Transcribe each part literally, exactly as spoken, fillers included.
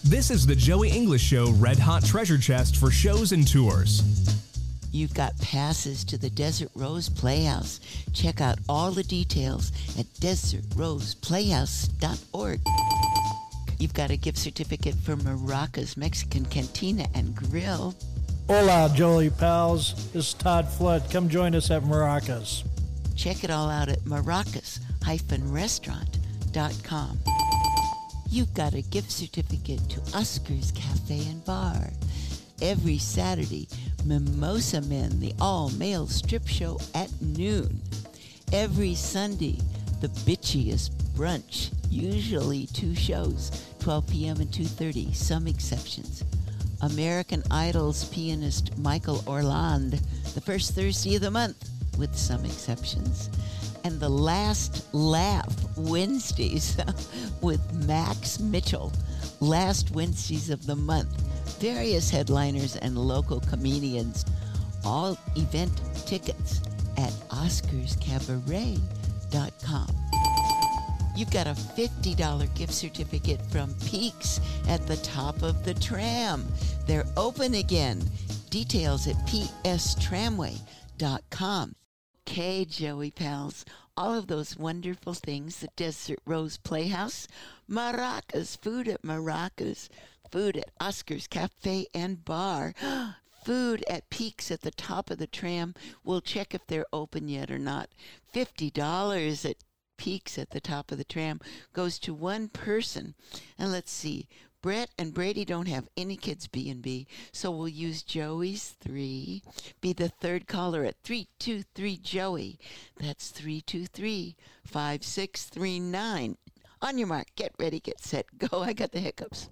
This is the Joey English Show Red Hot Treasure Chest for shows and tours. You've got passes to the Desert Rose Playhouse. Check out all the details at desert rose playhouse dot org. You've got a gift certificate for Maracas Mexican Cantina and Grill. Hola, Joey pals. This is Todd Flood. Come join us at Maracas. Check it all out at maracas dash restaurant dot com. You've got a gift certificate to Oscar's Cafe and Bar. Every Saturday, Mimosa Men, the all-male strip show at noon. Every Sunday, the bitchiest brunch, usually two shows, twelve p.m. and two thirty, some exceptions. American Idol's pianist Michael Orland, the first Thursday of the month, with some exceptions. And the Last Laugh Wednesdays with Max Mitchell, last Wednesdays of the month. Various headliners and local comedians. All event tickets at oscars cabaret dot com. You've got a fifty dollars gift certificate from Peaks at the top of the tram. They're open again. Details at p s tramway dot com. Okay, Joey pals, all of those wonderful things, the Desert Rose Playhouse, Maracas, food at Maracas, food at Oscar's Cafe and Bar, food at Peaks at the top of the tram. We'll check if they're open yet or not. fifty dollars at Peaks at the top of the tram goes to one person. And let's see, Brett and Brady don't have any kids B and B, so we'll use Joey's three. Be the third caller at three two three Joey. That's three two three, five six three nine. On your mark, get ready, get set, go. I got the hiccups.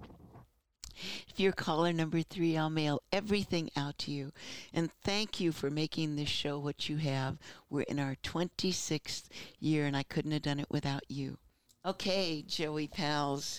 If you're caller number three, I'll mail everything out to you. And thank you for making this show what you have. We're in our twenty-sixth year, and I couldn't have done it without you. Okay, Joey pals.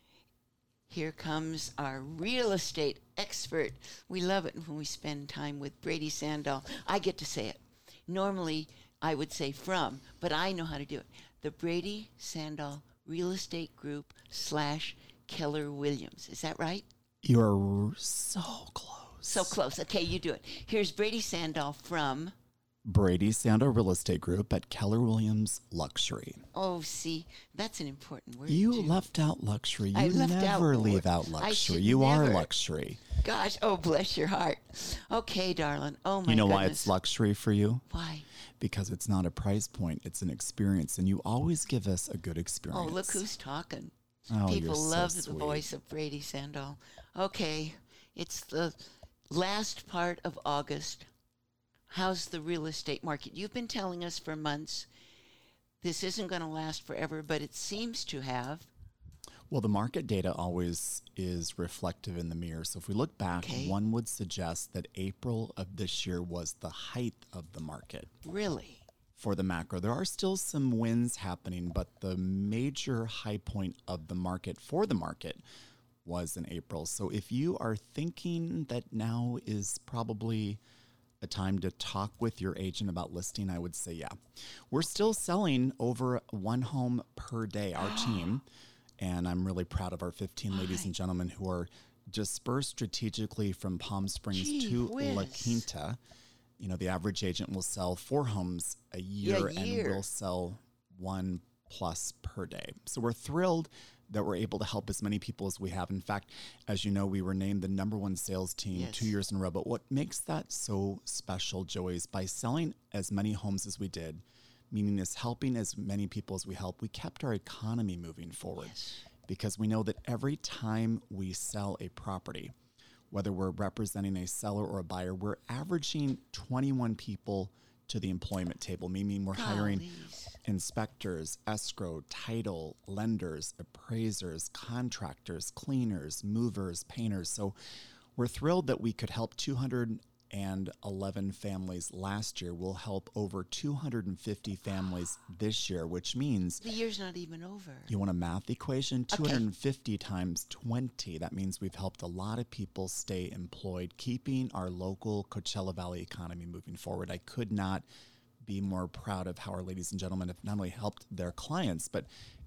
Here comes our real estate expert. We love it when we spend time with Brady Sandahl. I get to say it. Normally, I would say from, but I know how to do it. The Brady Sandahl Real Estate Group slash Keller Williams. Is that right? You are so close. So close. Okay, you do it. Here's Brady Sandahl from Brady Sandahl Real Estate Group at Keller Williams Luxury. Oh, see, that's an important word. You too. left out luxury. You I left never out leave word. out luxury. I You never. are luxury. Gosh, oh, bless your heart. Okay, darling. Oh, my You know goodness. why it's luxury for you? Why? Because it's not a price point. It's an experience, and you always give us a good experience. Oh, look who's talking. Oh, People you're so love the sweet. voice of Brady Sandahl. Okay, it's the last part of August. How's the real estate market? You've been telling us for months this isn't going to last forever, but it seems to have. Well, the market data always is reflective in the mirror. So if we look back, Okay. one would suggest that April of this year was the height of the market. Really? For the macro. There are still some wins happening, but the major high point of the market for the market was in April. So if you are thinking that now is probably a time to talk with your agent about listing, I would say, yeah. We're still selling over one home per day, our team, and I'm really proud of our fifteen ladies and gentlemen who are dispersed strategically from Palm Springs Gee to whiz. La Quinta. You know, the average agent will sell four homes a year, Yeah, year. and will sell one plus per day. So we're thrilled that we're able to help as many people as we have. In fact, as you know, we were named the number one sales team Yes. two years in a row. But what makes that so special, Joey, is by selling as many homes as we did, meaning is helping as many people as we help, we kept our economy moving forward. Yes. Because we know that every time we sell a property, whether we're representing a seller or a buyer, we're averaging twenty-one people to the employment table, meaning we're hiring Gollies. inspectors, escrow, title, lenders, appraisers, contractors, cleaners, movers, painters. So we're thrilled that we could help two hundred eleven families last year. We'll help over two hundred fifty families this year, which means The year's not even over. you want a math equation? two hundred fifty times twenty. That means we've helped a lot of people stay employed, keeping our local Coachella Valley economy moving forward. I could not be more proud of how our ladies and gentlemen have not only helped their clients, but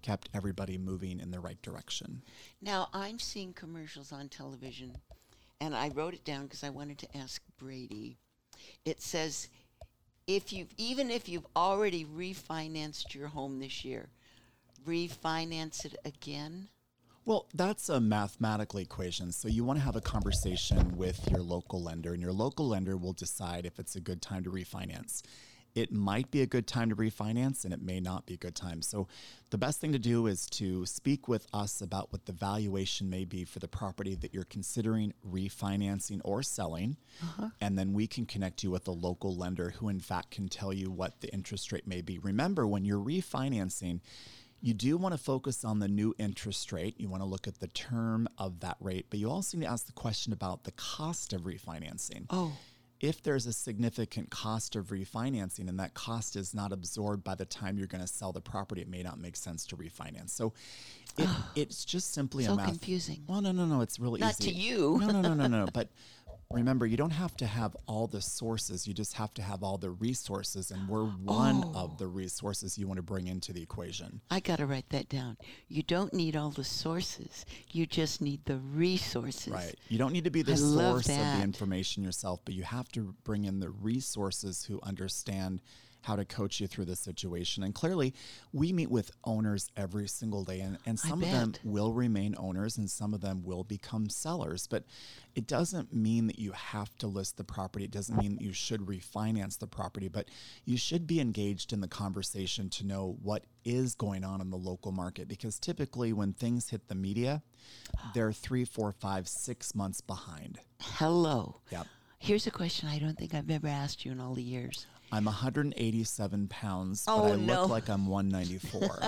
kept everybody moving in the right direction. Now, I'm seeing commercials on television, and I wrote it down because I wanted to ask Brady. It says, if you've even if you've already refinanced your home this year, refinance it again? Well, that's a mathematical equation. So you want to have a conversation with your local lender, and your local lender will decide if it's a good time to refinance. It might be a good time to refinance, and it may not be a good time. So the best thing to do is to speak with us about what the valuation may be for the property that you're considering refinancing or selling. Uh-huh. And then we can connect you with a local lender who, in fact, can tell you what the interest rate may be. Remember, when you're refinancing, you do want to focus on the new interest rate. You want to look at the term of that rate, but you also need to ask the question about the cost of refinancing. Oh. If there's a significant cost of refinancing and that cost is not absorbed by the time you're going to sell the property, it may not make sense to refinance. So it, it's just simply so a math. confusing. Well, no, no, no. It's really Not easy. to you. No, no, no, no, no. But remember, you don't have to have all the sources. You just have to have all the resources, and we're one Oh. of the resources you want to bring into the equation. I got to write that down. You don't need all the sources. You just need the resources. Right. You don't need to be the I love source of that. the information yourself, but you have to bring in the resources who understand how to coach you through the situation. And clearly, we meet with owners every single day, and, and I some of them bet. will remain owners and some of them will become sellers. But it doesn't mean that you have to list the property. It doesn't mean that you should refinance the property, but you should be engaged in the conversation to know what is going on in the local market, because typically when things hit the media, they're three, four, five, six months behind. Hello. Yep. Here's a question I don't think I've ever asked you in all the years. I'm one hundred eighty-seven pounds, Oh, but I no. look like I'm one ninety-four.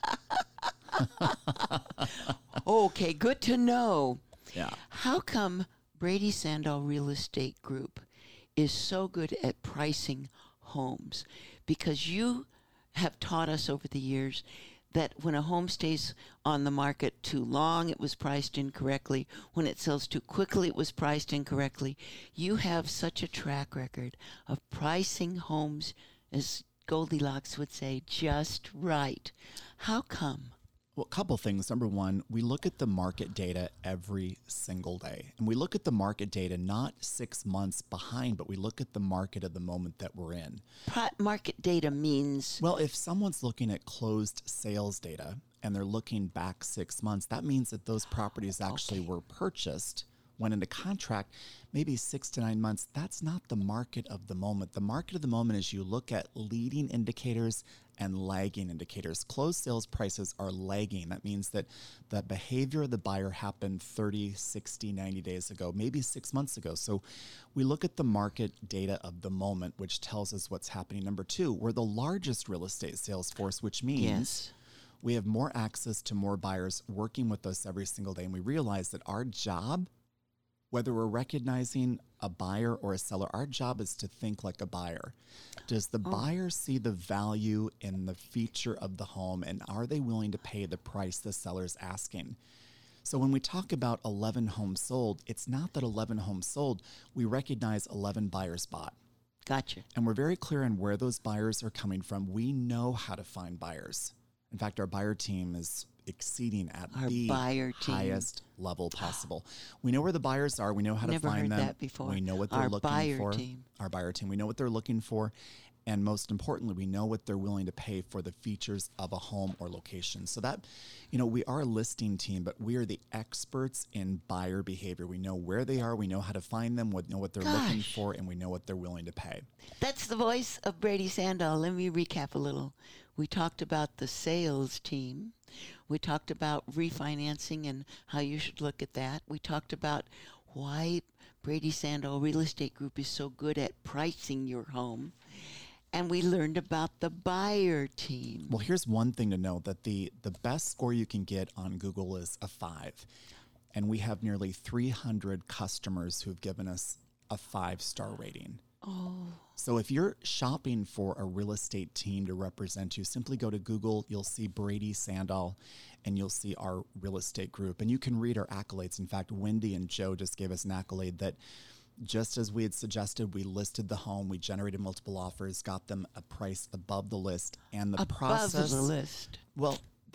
Okay, good to know. Yeah. How come Brady Sandall Real Estate Group is so good at pricing homes? Because you have taught us over the years that when a home stays on the market too long, it was priced incorrectly. When it sells too quickly, it was priced incorrectly. You have such a track record of pricing homes, as Goldilocks would say, just right. How come? Well, a couple things. Number one, we look at the market data every single day. And we look at the market data not six months behind, but we look at the market at the moment that we're in. Pri- market data means... Well, if someone's looking at closed sales data and they're looking back six months, that means that those properties actually Okay. were purchased, went into contract, maybe six to nine months. That's not the market of the moment. The market of the moment is you look at leading indicators and lagging indicators. Closed sales prices are lagging. That means that the behavior of the buyer happened thirty, sixty, ninety days ago, maybe six months ago. So we look at the market data of the moment, which tells us what's happening. Number two, we're the largest real estate sales force, which means Yes. we have more access to more buyers working with us every single day. And we realize that our job, whether we're recognizing a buyer or a seller, our job is to think like a buyer. Does the Oh. buyer see the value in the feature of the home, and are they willing to pay the price the seller's asking? So when we talk about eleven homes sold, it's not that eleven homes sold. We recognize eleven buyers bought. Gotcha. And we're very clear on where those buyers are coming from. We know how to find buyers. In fact, our buyer team is exceeding at Our the buyer team. highest level possible. We know where the buyers are. We know how Never to find heard them. that before. We know what they're Our looking buyer for. team. Our buyer team. We know what they're looking for. And most importantly, we know what they're willing to pay for the features of a home or location. So that, you know, we are a listing team, but we are the experts in buyer behavior. We know where they are. We know how to find them. We know what they're looking Gosh. for, and we know what they're willing to pay. That's the voice of Brady Sandall. Let me recap a little. We talked about the sales team. We talked about refinancing and how you should look at that. We talked about why Brady Sandall Real Estate Group is so good at pricing your home. And we learned about the buyer team. Well, here's one thing to know, that the, the best score you can get on Google is a five. And we have nearly three hundred customers who've given us a five-star rating. Oh, So if you're shopping for a real estate team to represent you, simply go to Google. You'll see Brady Sandall, and you'll see our real estate group. And you can read our accolades. In fact, Wendy and Joe just gave us an accolade that just as we had suggested, we listed the home, we generated multiple offers, got them a price above the list, and the above process. the list. Well, that's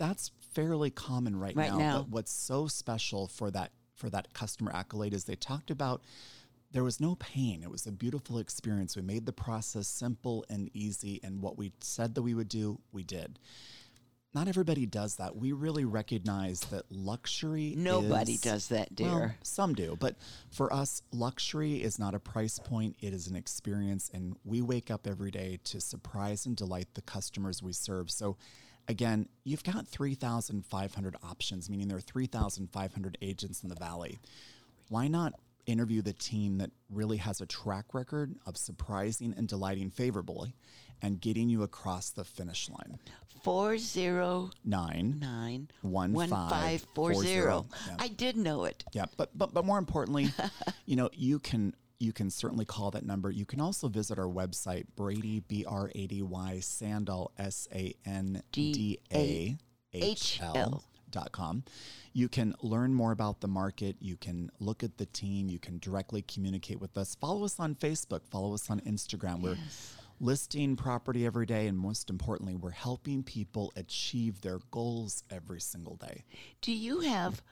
fairly common right, Right now. now. But what's so special for that for that customer accolade is they talked about there was no pain. It was a beautiful experience. We made the process simple and easy, and what we said that we would do, we did. Not everybody does that. We really recognize that luxury Nobody is, does that, dear. Well, some do, but for us, luxury is not a price point. It is an experience, and we wake up every day to surprise and delight the customers we serve. So again, you've got three thousand five hundred options, meaning there are three thousand five hundred agents in the Valley. Why not interview the team that really has a track record of surprising and delighting favorably and getting you across the finish line? four zero Nine. nine One one five five four four zero. zero. Yeah. I did know it. Yeah, but but but more importantly, you know, you can you can certainly call that number. You can also visit our website, Brady B R A D Y Sandal S A N D A H L dot com. You can learn more about the market. You can look at the team. You can directly communicate with us. Follow us on Facebook. Follow us on Instagram. We're Yes. listing property every day, and most importantly, we're helping people achieve their goals every single day. Do you have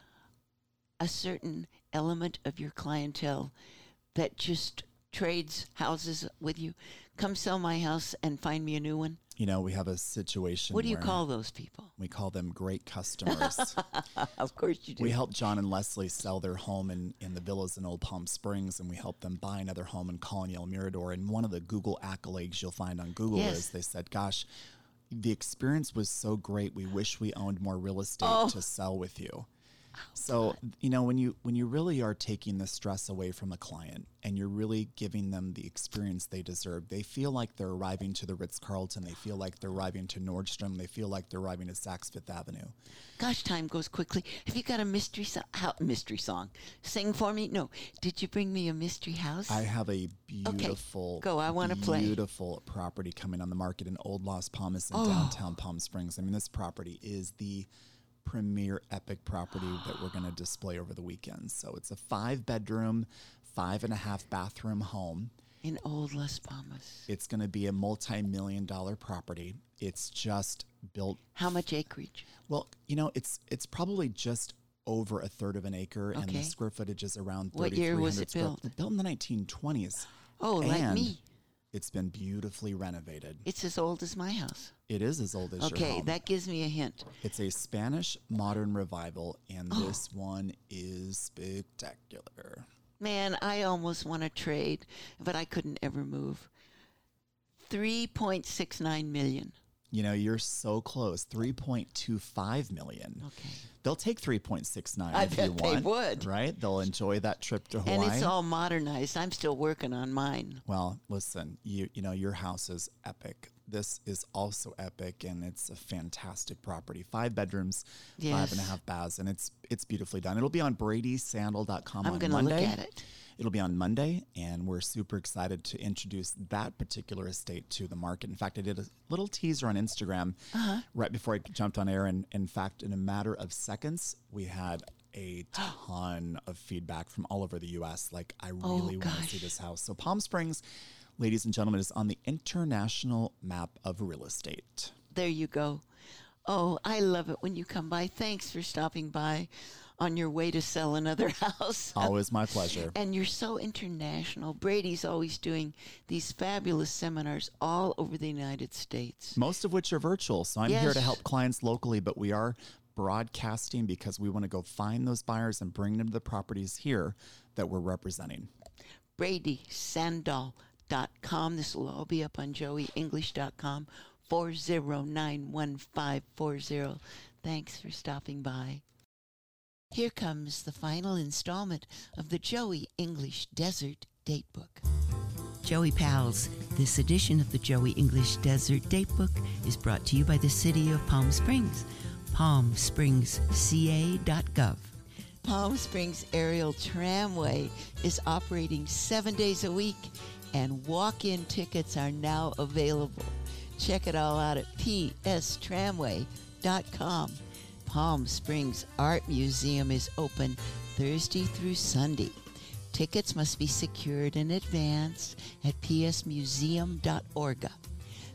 a certain element of your clientele that just trades houses with you? Come sell my house and find me a new one. You know, we have a situation. What do you where call those people? We call them great customers. Of course you do. We help John and Leslie sell their home in, in the villas in Old Palm Springs, and we help them buy another home in Colony El Mirador. And one of the Google accolades you'll find on Google Yes. is they said, gosh, the experience was so great. We wish we owned more real estate Oh. to sell with you. So, you know, when you when you really are taking the stress away from a client and you're really giving them the experience they deserve, they feel like they're arriving to the Ritz-Carlton, they feel like they're arriving to Nordstrom, they feel like they're arriving to Saks Fifth Avenue. Gosh, time goes quickly. Have you got a mystery song? How, mystery song? Sing for me? No. Did you bring me a mystery house? I have a beautiful, Go, I wanna play. beautiful property coming on the market in Old Las Palmas in Oh. downtown Palm Springs. I mean, this property is the premier epic property that we're going to display over the weekend. So it's a five bedroom, five and a half bathroom home. In Old Las Palmas. It's going to be a multi-million dollar property. It's just built. How much acreage? Well, you know, it's it's probably just over a third of an acre, and Okay. the square footage is around What thirty-three hundred year was it square- built? Built in the nineteen twenties. Oh, like And me. It's been beautifully renovated. It's as old as my house. It is as old as your Okay, home. that gives me a hint. It's a Spanish modern revival, and Oh. this one is spectacular. Man, I almost want to trade, but I couldn't ever move. three point six nine million. You know, you're so close. three point two five million. Okay. They'll take three point six nine I if bet you they want. would. Right? They'll enjoy that trip to Hawaii. And it's all modernized. I'm still working on mine. Well, listen, you you know, your house is epic. This is also epic, and it's a fantastic property. Five bedrooms, five and a Yes. half baths, and it's it's beautifully done. It'll be on Brady Sandal dot com I'm on going to look Monday. at it. It'll be on Monday, and we're super excited to introduce that particular estate to the market. In fact, I did a little teaser on Instagram Uh-huh. right before I jumped on air, and in fact, in a matter of seconds, we had a ton of feedback from all over the U S Like, I really want to gosh. see this house. So Palm Springs, ladies and gentlemen, is on the international map of real estate. There you go. Oh, I love it when you come by. Thanks for stopping by on your way to sell another house. Always my pleasure. And you're so international. Brady's always doing these fabulous seminars all over the United States. Most of which are virtual. So I'm here to Yes. help clients locally, but we are broadcasting because we want to go find those buyers and bring them to the properties here that we're representing. Brady Sandal dot com. This will all be up on Joey English dot com. four zero nine one five four zero. Thanks for stopping by. Here comes the final installment of the Joey English Desert Datebook. Joey Pals, this edition of the Joey English Desert Datebook is brought to you by the City of Palm Springs, palm springs c a dot gov. Palm Springs Aerial Tramway is operating seven days a week, and walk-in tickets are now available. Check it all out at p s tramway dot com. Palm Springs Art Museum is open Thursday through Sunday. Tickets must be secured in advance at p s museum dot org.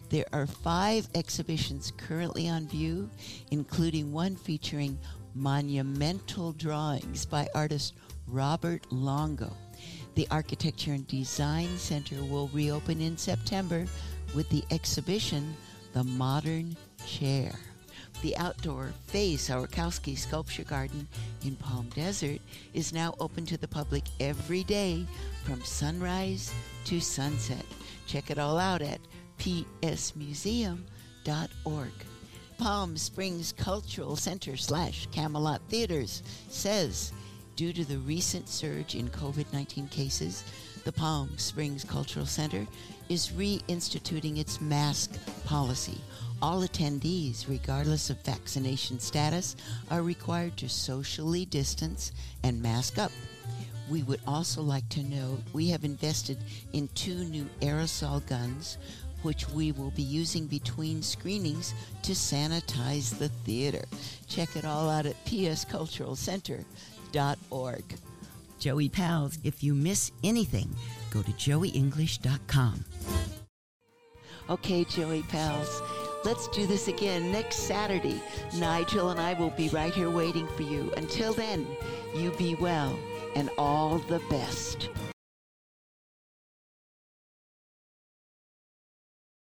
There are five exhibitions currently on view, including one featuring monumental drawings by artist Robert Longo. The Architecture and Design Center will reopen in September with the exhibition The Modern Chair. The outdoor Faye Saurkowski Sculpture Garden in Palm Desert is now open to the public every day from sunrise to sunset. Check it all out at p s museum dot org. Palm Springs Cultural Center slash Camelot Theaters says, due to the recent surge in covid nineteen cases, the Palm Springs Cultural Center is reinstituting its mask policy. All attendees, regardless of vaccination status, are required to socially distance and mask up. We would also like to note we have invested in two new aerosol guns, which we will be using between screenings to sanitize the theater. Check it all out at p s cultural center dot org. Joey Pals, if you miss anything, go to joey english dot com. Okay, Joey Pals, let's do this again next Saturday. Nigel and I will be right here waiting for you. Until then, you be well and all the best.